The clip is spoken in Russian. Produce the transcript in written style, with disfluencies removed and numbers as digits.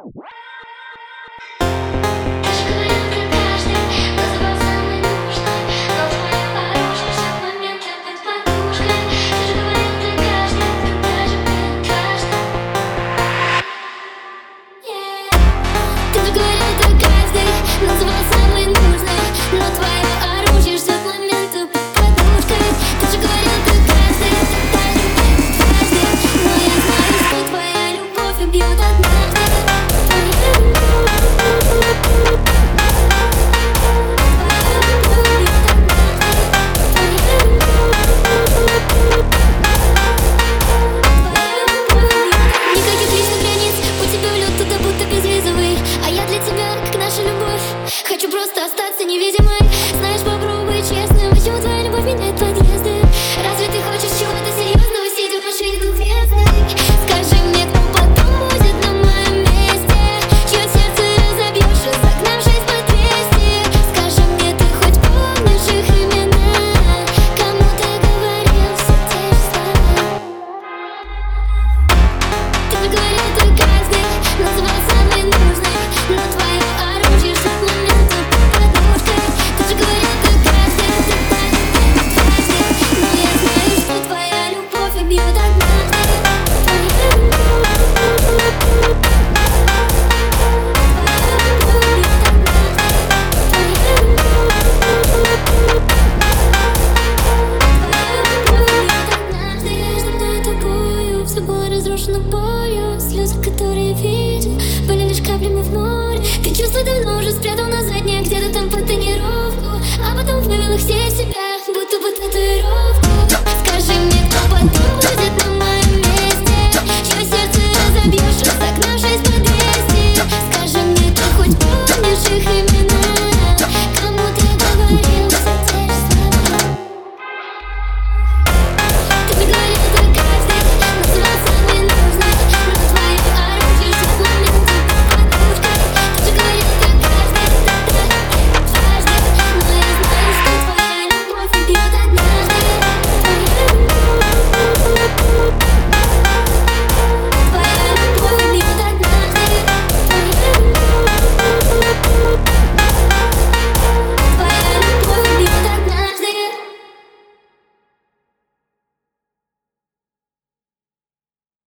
Хочу просто остаться невидимой. Знаешь, попробуй честно. Почему твоя любовь меняет подъезды? Разве ты хочешь чего-то серьезного, сидя в машине двухместной? Скажи мне, кто потом будет на моем месте, чье сердце разобьешь, разогнавшись по 200? Скажи мне, ты хоть помнишь их имена? Кому ты говорил все те же слова? Ты мне говорил, ты каждый называл самый нужный, но твое оружие в тот момент подушкой. Ты же говорил, ты каждый, ты каждый, но я знаю, что твоя любовь убьет однажды. Между мной и тобою все было разрушено болью. Слезы, которые видел, были лишь каплями в море. Ты чувства давно